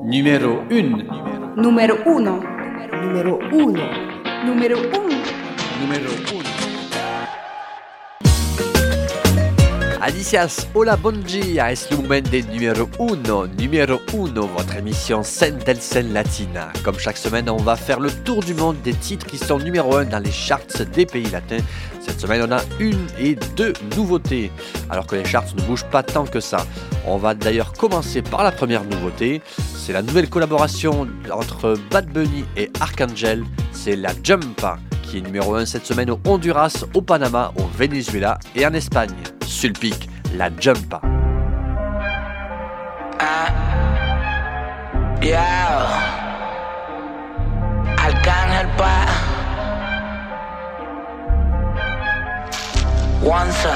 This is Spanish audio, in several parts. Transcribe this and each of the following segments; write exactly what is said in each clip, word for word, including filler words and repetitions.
Numéro uno. Número uno. Número uno. Número uno. Número uno. Alicias, hola, bon dia, es le moment des numéro uno. Numéro uno, votre émission scène del scène latina. Comme chaque semaine, on va faire le tour du monde des titres qui sont numéro un dans les charts des pays latins. Cette semaine, on a une et deux nouveautés, alors que les charts ne bougent pas tant que ça. On va d'ailleurs commencer par la première nouveauté. C'est la nouvelle collaboration entre Bad Bunny et Arcangel. C'est la Jumpa, qui est numéro un cette semaine au Honduras, au Panama, au Venezuela et en Espagne. Sur le pic, la Jumpa. Ah, yeah. Arcángel pa. Once.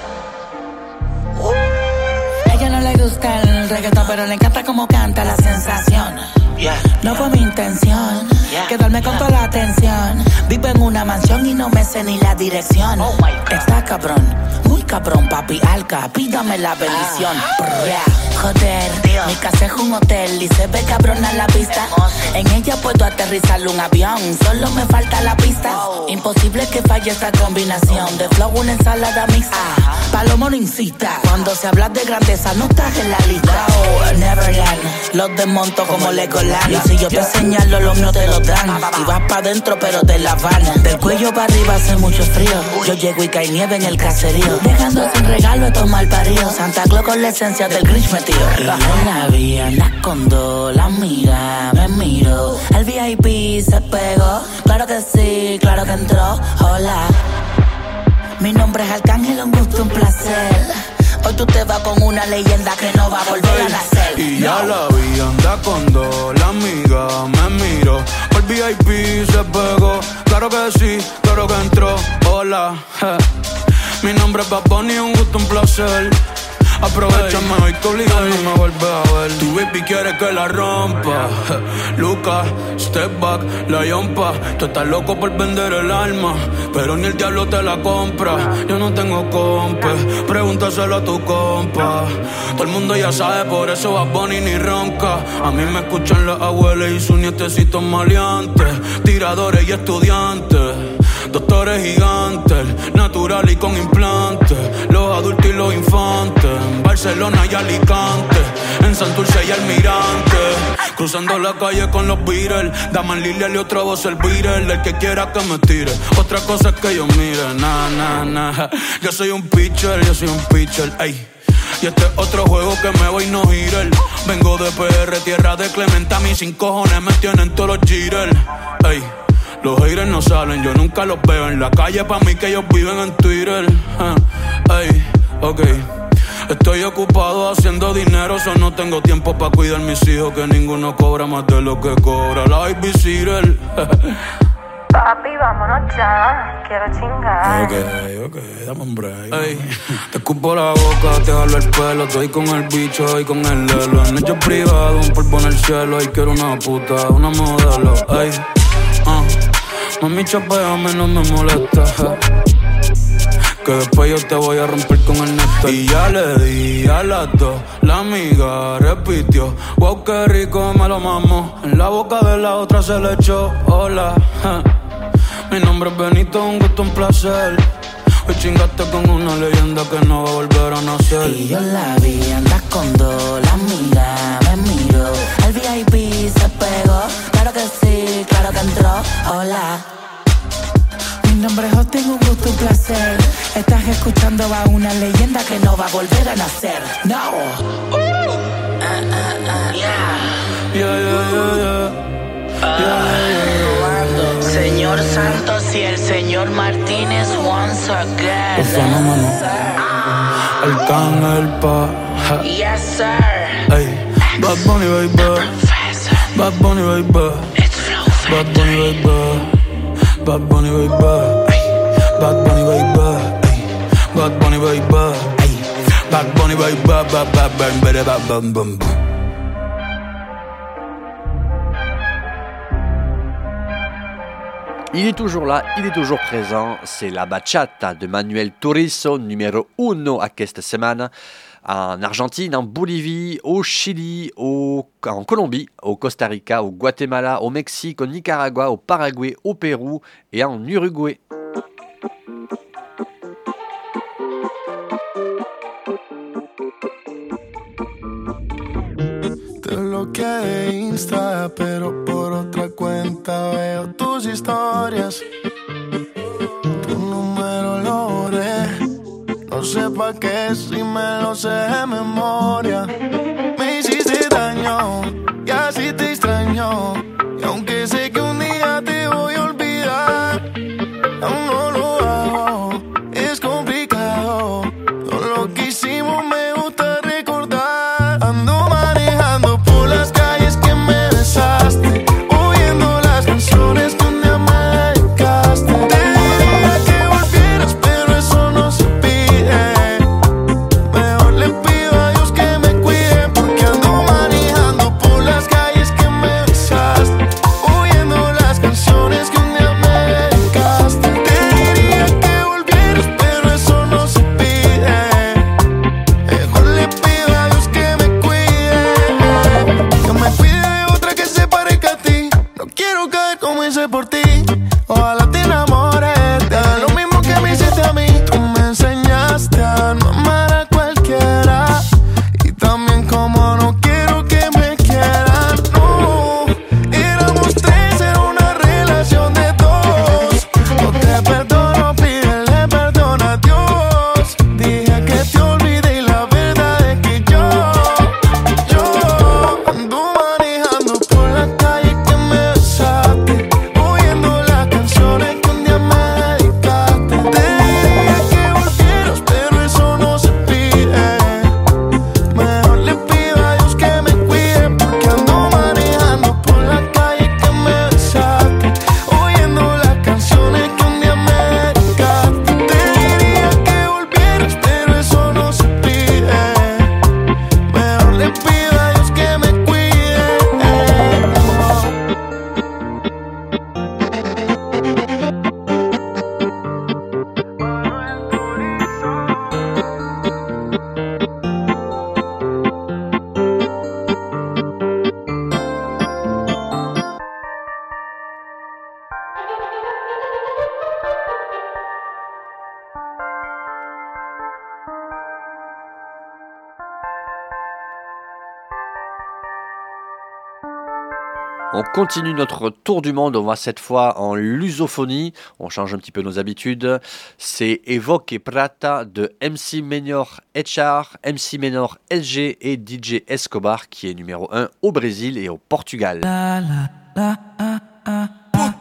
Uh. A ella no le gusta el reggaetón, pero le encanta como canta la sensación. Yeah. No fue mi intención yeah. quedarme con toda la atención. Vivo en una mansión y no me sé ni la dirección. Oh my God. Está cabrón, muy cabrón, papi Alca, pídame la bendición. Ah. Yeah. Joder, Dios. Mi casa es un hotel y se ve cabrona la vista. En ella puedo aterrizar un avión, solo me falta la pista. Oh. Imposible que falle esta combinación de flow, una ensalada mixta. Ah. Palomo no incita, cuando se habla de grandeza no estás en la lista. Oh, Neverland, los desmonto como Legoland. Y si yo te señalo, los míos te lo dan. Y vas pa' dentro, pero te la van. Del cuello para arriba hace mucho frío. Yo llego y cae nieve en el caserío, dejando sin regalo estos malparidos. Santa Claus con la esencia del Grinch metido. Y en la vía anda con dos, la mira, me miro. El V I P se pegó, claro que sí, claro que entró. Hola, mi nombre es Arcángel, un gusto, un placer. Hoy tú te vas con una leyenda que no va a volver a nacer. Y ya no. La vi, anda con dos, la amiga me miró. El V I P se pegó, claro que sí, claro que entró. Hola, je. Mi nombre es Bad Bunny, un gusto, un placer. Aprovechame hoy que obligado no me vuelve a ver. Tu baby quiere que la rompa. Lucas, step back, la yompa. Tú estás loco por vender el alma, pero ni el diablo te la compra. Yo no tengo compa, pregúntaselo a tu compa. Todo el mundo ya sabe, por eso Bad Bunny ni ronca. A mí me escuchan las abuelas y sus nietecitos maleantes, tiradores y estudiantes, doctores gigantes, natural y con implantes, los adultos y los infantes, en Barcelona y Alicante, en Santurce y Almirante, cruzando la calle con los Beatles, Daman Lilial y otra voz el Beatle, el que quiera que me tire, otra cosa es que yo mire, na, na, na, yo soy un pitcher, yo soy un pitcher, ey. Y este es otro juego que me voy no girar. Vengo de P R, tierra de Clemente, a mí sin cojones me tienen todos los jitters, ey. Los haters no salen, yo nunca los veo en la calle, pa' mí que ellos viven en Twitter. uh, Ey, ok. Estoy ocupado haciendo dinero, so no tengo tiempo pa' cuidar mis hijos, que ninguno cobra más de lo que cobra la babysitter. Papi, vámonos ya, quiero chingar. Ok, ok, dame un break. Ey, te escupo la boca, te jalo el pelo, estoy con el bicho y con el lelo. En hecho privado, un polvo en el cielo, y quiero una puta, una modelo. Ey, uh, mami, chapeame, no me molesta, eh. Que después yo te voy a romper con el néctar. Y ya le di a las dos, la amiga repitió, wow, qué rico me lo mamo. En la boca de la otra se le echó, hola, eh. Mi nombre es Benito, un gusto, un placer. Hoy chingaste con una leyenda que no va a volver a nacer. Y yo la vi, andas con dos, la amiga me miró. El V I P se pegó, claro que sí, claro que entró. Hola, mi nombre es Justin, un gusto, un placer. Estás escuchando a una leyenda que no va a volver a nacer. No. Uh. Uh, uh, uh, yeah. Yeah, yeah, yeah, yeah. Uh, yeah, yeah, yeah. Señor Santos y el señor Martínez once again. El fenómeno, Arcángel pa. Yes sir. Ey, Bad Bunny baby, Bad Bunny baby, Bad Bunny baby, Bad Bunny baby, Bad Bunny baby, Bad Bunny baby, Bad Bunny baby, Bad Bunny baby. Il est toujours là, il est toujours présent, c'est la bachata de Manuel Turizo, numéro uno a questa semana. en Argentine, en Bolivie, au Chili, au, en Colombie, au Costa Rica, au Guatemala, au Mexique, au Nicaragua, au Paraguay, au Pérou et en Uruguay. Te bloqueé de Insta, pero por otra cuenta veo tus historias. Tu número lo borré, no sé pa' qué si me lo sé de memoria. Me hiciste daño y así te extraño, y aunque sé que un día te voy a olvidar, aún no lo hago, es complicado. Todo lo que hicimos me gusta recordar. Ando manejando por las calles que me besaste, oyendo las canciones que un día me dedicaste. Te diría que volvieras, pero eso no se pide. Mejor le pido a Dios que me cuide, porque ando manejando por las calles que me besaste, oyendo las canciones que un día me dedicaste. Te diría que volvieras, pero eso no se pide. Mejor le pido a Dios que me cuide, que me cuide de otra que se parezca a ti. No quiero caer como hice por ti. Ojalá te enamores, te haga lo mismo que me hiciste a mí. Tú me enseñaste a no amar a cualquiera, y también como no quiero que me quieran. No, éramos tres, era una relación de dos. No te perdono, pídele perdón a Dios. Dije que te olvidé y la verdad es que yo, yo ando manejando por la calle que me besaste, oyendo las canciones que un día me dedicaste. Te diría que volvieras, pero eso no se pide. Mejor le pido a Dios que me cuide, porque ando manejando por la calle que me besaste, oyendo las canciones que un día me dedicaste. Te diría que volvieras, pero eso no se pide. Mejor le pido a Dios que me cuide. On continue notre tour du monde, on va cette fois en lusophonie, on change un petit peu nos habitudes. C'est Evoque et Prata de M C Menor H R, M C Menor S G et D J Escobar qui est numéro un au Brésil et au Portugal. La, la, la, ah, ah, ah.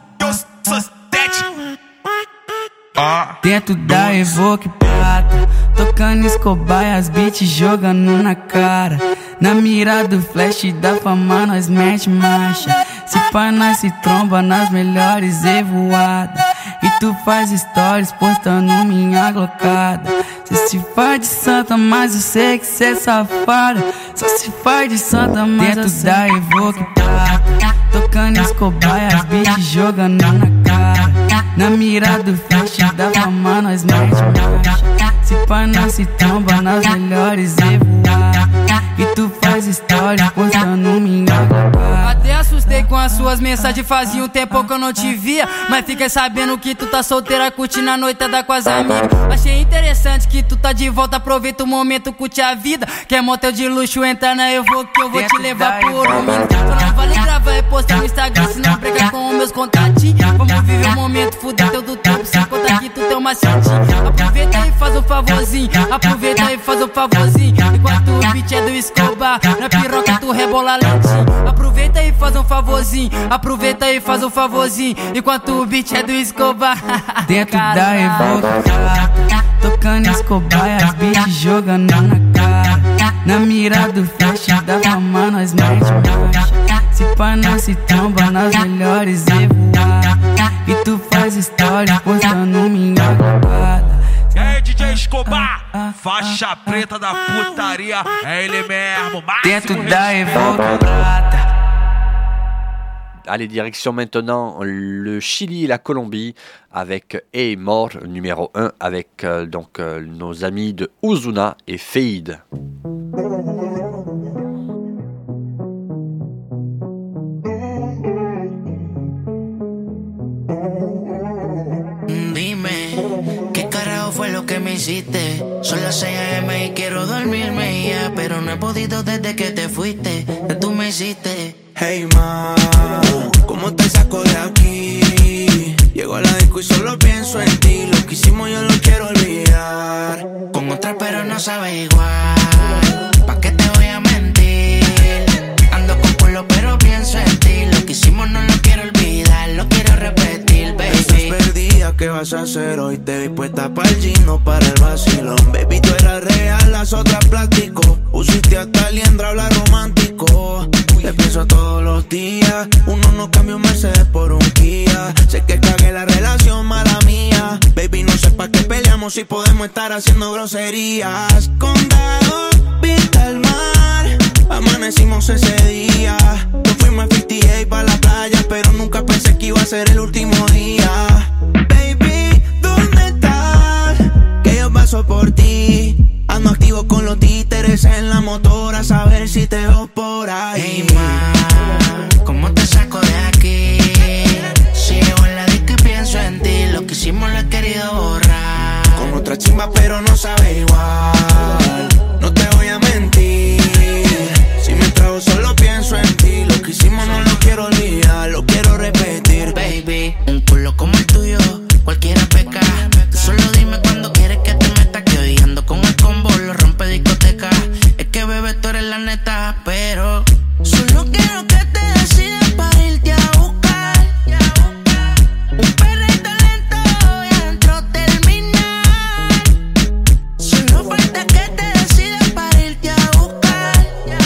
Dentro da Evoque Prata, tocando Escobar e as beats jogando na cara. Na mira do flash da fama nós mete marcha. Se pá nós se tromba nas melhores evoadas. E tu faz stories postando minha glocada. Cê se faz de santa, mas eu sei que cê é safada. Só se faz de santa, mas dentro eu sei da Evoque Prata, tocando Escobar e as beats jogando na cara. Na mira do flash da fama nós mete marcha. Se pá nós se tromba nas melhores evoadas. E tu faz stories postando minha glocada. Até assustei com as suas mensagens, fazia um tempo que eu não te via. Mas fiquei sabendo que tu tá solteira, curtindo a noitada com as amigas. Achei interessante que tu tá de volta, aproveita o momento, curte a vida. Quer motel de luxo, entra na Evoque que eu vou te levar por um minuto. Não vale gravar e postar no Instagram, se não brega com os meus contatinhos. Vamos viver o momento, fuder teu do tempo, sem contar que tu tem uma macetinho. Aproveita e faz um favorzinho, aproveita e faz um favorzinho. Enquanto o beat é do Escobar, na piroca tu rebola lentinho. Aproveita e faz um favorzinho, aproveita e faz um favorzinho. Enquanto o beat é do Escobar. Dentro da Evoque Prata, tocando Escobar e as beats jogando na cara. Na mira do flash da fama nós mete marcha. Se pá nós se tromba nas melhores evoadas. E tu faz stories postando minha glocada. É D J Escobar, faixa preta da putaria, é ele mesmo, máximo dentro respeito. da Evoque Prata. Allez, direction maintenant le Chili et la Colombie avec Hey Mort numéro un avec euh, donc euh, nos amis de Ozuna et Feid. Fue lo que me hiciste. Son las seis a eme y quiero dormirme ya, pero no he podido desde que te fuiste. Que tú me hiciste. Hey ma, ¿cómo te saco de aquí? Llego a la disco y solo pienso en ti. Lo que hicimos yo lo quiero olvidar. Con otra pero no sabe igual. ¿Pa' qué te voy a mentir? Ando con culo pero pienso en ti. Lo que hicimos no lo quiero olvidar. Lo quiero repetir, baby. Estás perdida, ¿qué vas a hacer hoy? Te vi puesta para el gym, no para el vacilón. Baby, tú eras real, las otras plástico. Pusiste hasta liendra, habla romántico. Te pienso todos los días. Uno no cambia un Mercedes por un Kia. Sé que cagué la relación, mala mía. Baby, no sé pa' qué peleamos si podemos estar haciendo groserías. Condado, vista al mar. Amanecimos ese día. Nos fuimos a cincuenta y ocho pa' la playa, pero nunca pensé que iba a ser el último día. Baby, ¿dónde estás? Que yo paso por ti. Ando activo con los títeres en la motora, a saber si te veo por ahí. Hey ma, ¿cómo te saco de aquí? Si llego en la disco y pienso en ti. Lo que hicimos lo he querido borrar. Con otra chimba pero no sabe igual. No te voy a mentir. Si me trago solo pienso en ti. Lo que hicimos no lo quiero olvidar. Lo quiero repetir. Baby, un culo como el tuyo cualquiera peca. Tú solo dime cuando quieres que te meta. Que hoy ando con el combo, lo rompe discoteca. Es que bebé tú eres la neta, pero solo quiero que te decidas para irte a buscar. Un perrito lento y adentro terminar. Solo falta que te decidas para irte a buscar.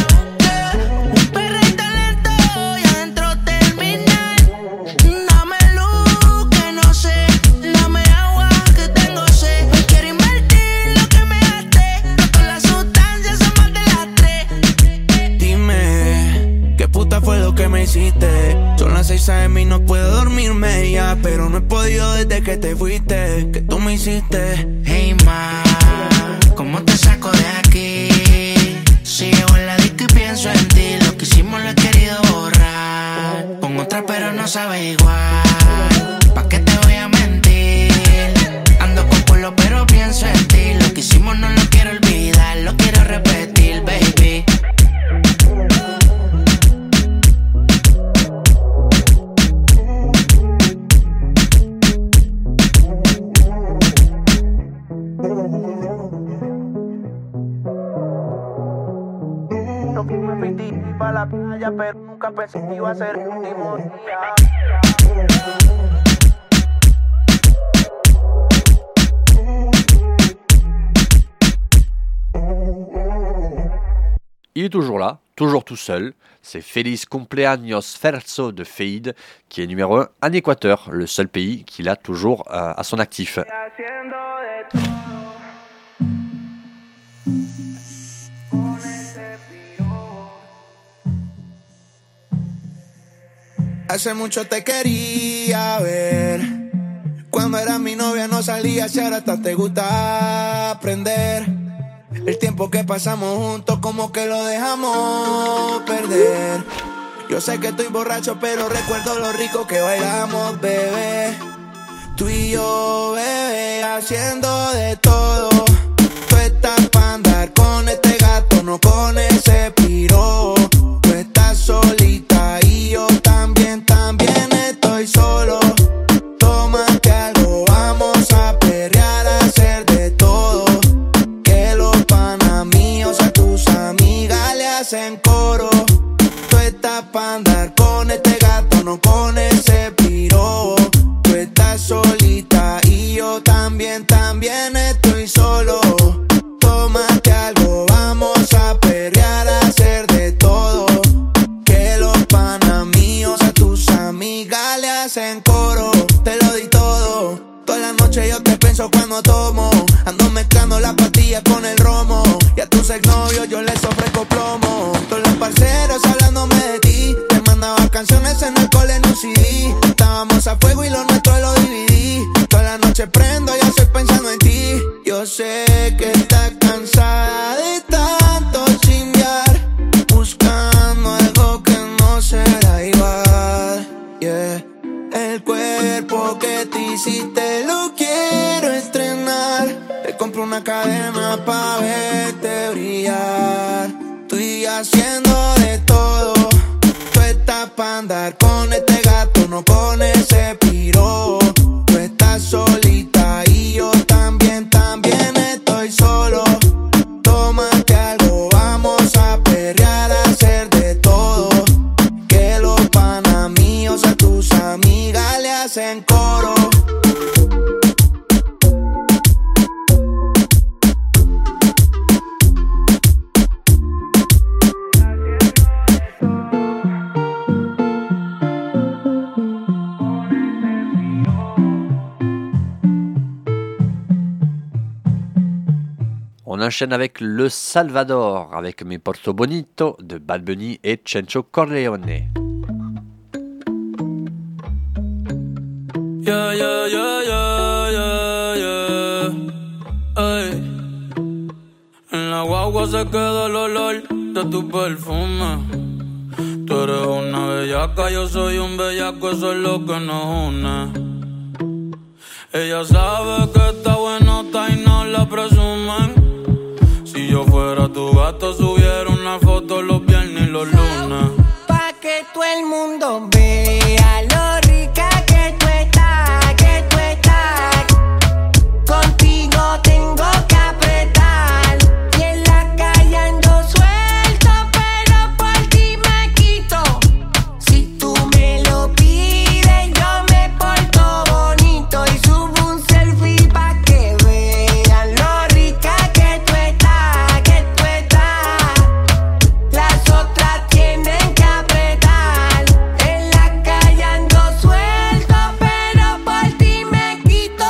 Un perrito lento y adentro terminar. Dame luz que no sé, dame agua que tengo sed. Hoy quiero invertir lo que me gasté. No con las sustancias son más de las tres. Dime, ¿qué puta fue lo que me hiciste? Son las seis a eme y no puedo dormirme ya, pero no he podido desde que te fuiste. ¿Qué tú me hiciste? Hey ma, ¿cómo te saco de aquí? Si llego en la disco y pienso en ti. Lo que hicimos lo he querido borrar. Con otra pero no sabe igual. ¿Pa' qué te voy a mentir? Ando con culo pero pienso en ti. Lo que hicimos no lo quiero olvidar. Lo quiero repetir, baby. No que me metí pa' la playa, pero nunca pensé que iba a ser el último día. Il est toujours là, toujours tout seul. C'est Feliz Cumpleaños Ferzo de Feid, qui est numéro un en Équateur, le seul pays qu'il a toujours euh, à son actif. Hace mucho te quería ver. Cuando eras mi novia no salías y ahora hasta te gusta aprender. El tiempo que pasamos juntos como que lo dejamos perder. Yo sé que estoy borracho pero recuerdo lo rico que bailamos, bebé. Tú y yo, bebé, haciendo de todo. Tú estás pa' andar con este gato, no con ese piro. Tú estás solita y yo también, también estoy solo. Tómate algo, vamos a perrear, a hacer de todo. Que los panas míos a tus amigas le hacen coro. Tú estás pa' andar con este gato, no con ese piro. Tú estás solita y yo también, también estoy solo. Tómate algo, vamos a perrear, a hacer de todo. Que los panas míos a tus amigas le hacen coro. Te lo di todo, toda la noche yo te pienso cuando tomo. Ando mezclando las pastillas con el romo. Y a tus exnovios yo les ofrezco plomo. Todos los parceros hablándome de ti. Te mandaba canciones en el cole. cadena pa' verte brillar. Estoy haciendo de todo. Tú estás pa' andar con este gato, no con ese piro. Tú estás solita y yo también, también estoy solo. Tómate algo, vamos a perrear, a hacer de todo. Que los panas míos a tus amigas le hacen coro. On enchaîne avec Le Salvador, avec Mi Porto Bonito de Bad Bunny et Chencho Corleone. Yeah, yeah, yeah, yeah, yeah, yeah. Ay. En la guagua se queda el olor de tu perfume. Tú eres una bellaca, yo soy un bellaco, eso es lo que nos une. Ella sabe que está buenota y no la presumen. Si yo fuera tu gato, subiera una foto los viernes y los lunes. Pa' que todo el mundo vea lo rica que tú estás, que tú estás. Contigo tengo que apretar. Y en la calle ando suelto, pero por ti me quito. Si tú me lo pides, yo me porto bonito. Y subo un selfie pa' que vean lo rica que tú estás, que tú estás. Las otras tienen que apretar. En la calle ando suelto, pero por ti me quito.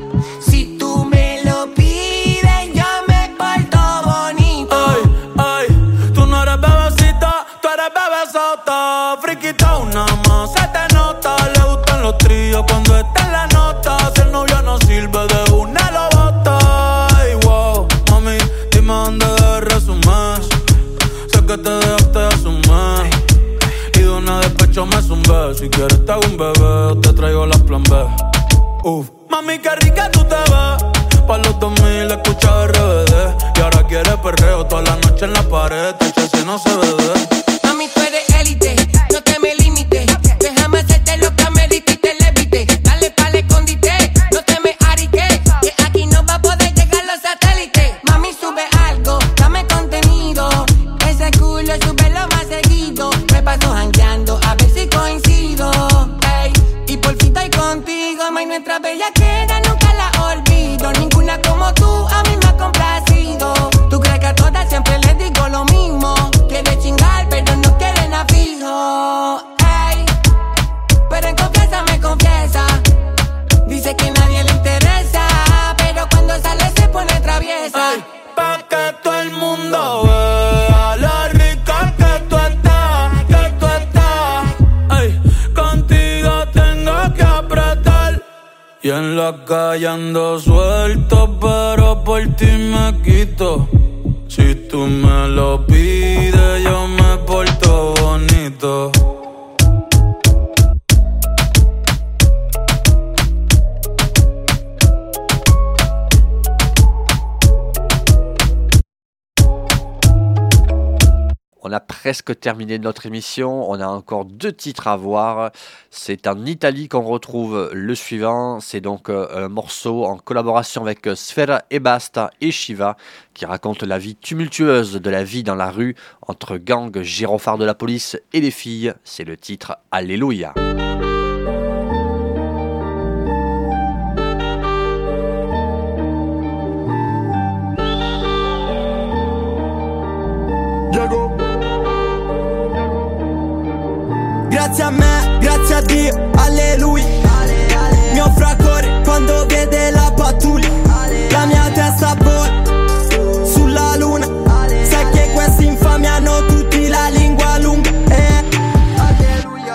Si tú me lo pides, yo me porto bonito. Ay, ay, tú no eres bebecita, tú eres bebesota. Friquita una más, se te nota. Le gustan los tríos cuando está en la nota. Si el novio no sirve de una lo bota. Ay, wow, mami, dime dónde debes resumir. Sé que te dejaste de asumir. Y de una despecho me zumbé. Si quieres te hago un bebé o te traigo la plan B. Uf, mami, qué rica tú te ves. Pa' los dos mil escucha R B D. Y ahora quieres perreo toda la noche en la pared. Te eché si no se ve de. Mami, tú eres élite, no te me limites. Déjame hacerte lo que amerita y te levite. Dale pa'l escondite, no te me ariques. Que aquí no va a poder llegar los satélites. Mami, sube algo, dame contenido. Ese culo súbelo más seguido. Me paso jangueando a ver si coincido. Ey, y por fin estoy contigo. May, nuestra bellaquera nunca la olvido. Ninguna como tú a mí me ha complacido. Tú crees que a todas siempre les digo lo mismo. Quiere chingar pero no quiere nada fijo. Ey, pero en confianza me confiesa. Dice que nadie le interesa, pero cuando sale se pone traviesa. Ay, pa' que todo el mundo vea lo rica que tú estás, que tú estás. Ay, contigo tengo que apretar. Y en la calle ando suelto, pero por ti me quito. Si tú me lo pides, yo me porto bonito. On a presque terminé notre émission, on a encore deux titres à voir. C'est en Italie qu'on retrouve le suivant, c'est donc un morceau en collaboration avec Sfera Ebbasta et Shiva qui raconte la vie tumultueuse de la vie dans la rue entre gangs, gyrophares de la police et les filles. C'est le titre Alléluia. Grazie a me, grazie a Dio, alleluia. Mi offre a cuore quando vede la pattuglia. La mia testa vola sulla luna. Sai che questi infami hanno tutti la lingua lunga, eh. Sto orologio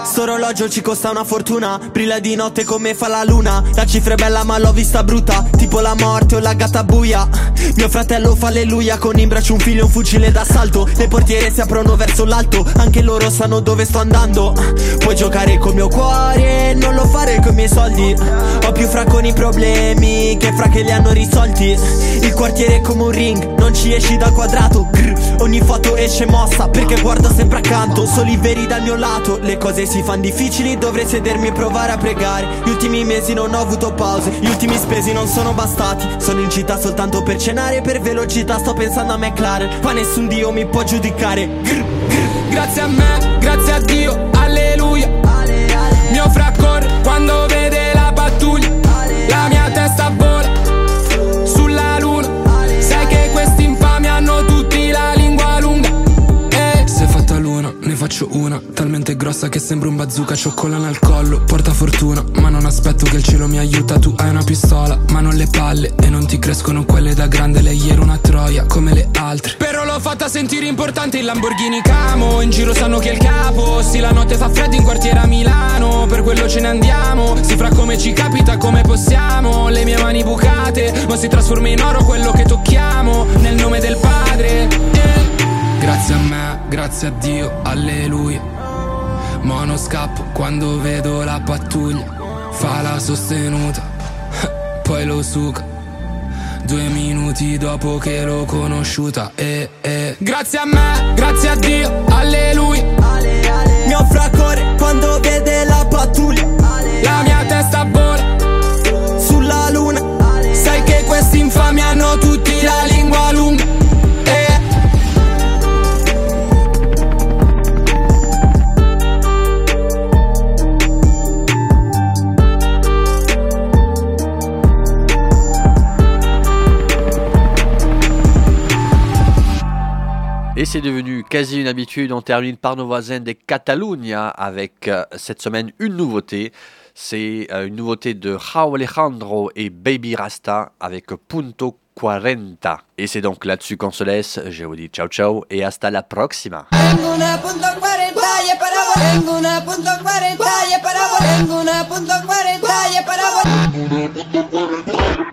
L'orologio ci costa una fortuna, brilla di notte come fa la luna. La cifra è bella ma l'ho vista brutta, tipo la morte o la gatta buia. Mio fratello fa alleluia, con in braccio un figlio e un fucile d'assalto. Le portiere si aprono verso l'alto, anche loro sanno dove sto andando. Puoi giocare col mio cuore, non lo fare coi miei soldi. Ho più fra con i problemi che fra che li hanno risolti. Il quartiere è come un ring, non ci esci dal quadrato. Grr, ogni foto esce mossa perché guardo sempre accanto. Soli veri dal mio lato, le cose si fanno difficili, dovrei sedermi e provare a pregare. Gli ultimi mesi non ho avuto pause, gli ultimi spesi non sono bastati. Sono in città soltanto per cenare, per velocità sto pensando a McLaren. Ma nessun dio mi può giudicare. Grr, grr. Grazie a me, grazie a Dio, alleluia. Mio fra corre quando vede la pattuglia. La mia testa vola sulla luna. Sai che questi infami hanno tutti la lingua lunga. Eh. Se fatta l'una, ne faccio una talmente grossa che sembra un bazooka. Cioccolana al collo, porta fortuna, ma non aspetto che il cielo mi aiuta. Tu hai una pistola, ma non le palle, e non ti crescono quelle da grande. Lei era una troia, come le altre, però l'ho fatta sentire importante. Il Lamborghini Camo, in giro sanno che è il capo. Sì, la notte fa freddo in quartiere a Milano, per quello ce ne andiamo. Si fra come ci capita, come possiamo. Le mie mani bucate, ma si trasforma in oro quello che tocchiamo, nel nome del Padre. eh. Grazie a me, grazie a Dio, alleluia. Ma non scappo quando vedo la pattuglia. Fa la sostenuta, poi lo suca. Due minuti dopo che l'ho conosciuta. eh, eh. Grazie a me, grazie a Dio, alleluia. Mio fra corre quando vede la pattuglia. La mia testa vola sulla luna. Sai che questi infami hanno tutti la lingua lunga. eh. Et c'est devenu quasi une habitude, on termine par nos voisins des Catalunya avec euh, cette semaine une nouveauté. C'est euh, une nouveauté de Rauw Alejandro et Baby Rasta avec Punto quarante. Et c'est donc là-dessus qu'on se laisse. Je vous dis ciao ciao et hasta la próxima. Tengo una punto cuarenta y es para volar. Tengo una punto cuarenta y es para volar. Tengo una punto cuarenta y es para volar.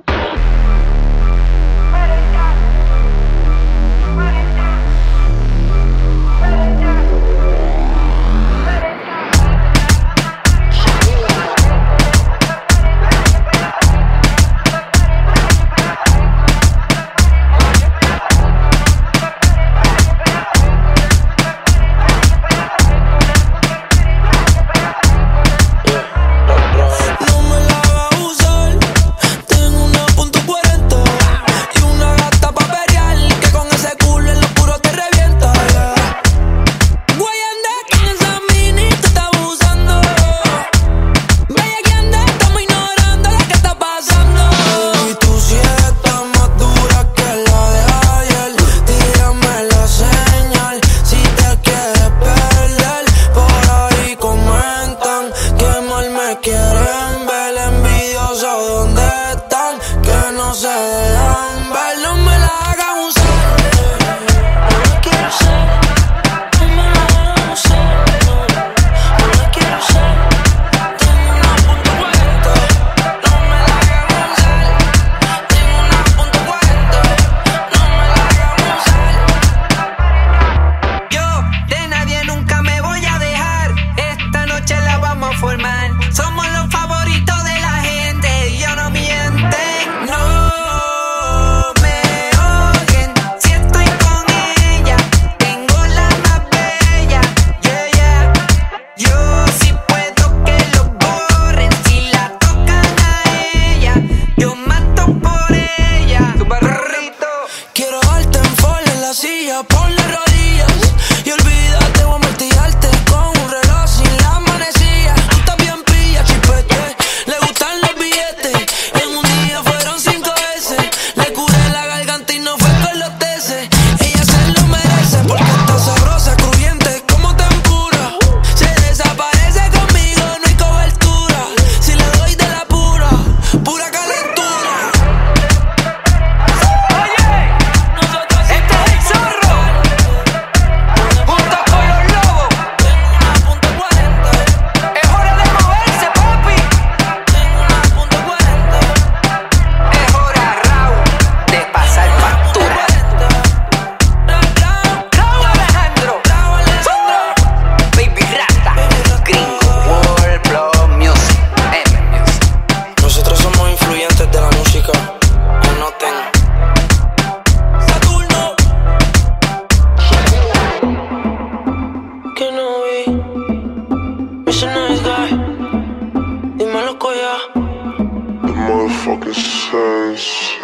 No me la va a usar. Tengo una fucking sense.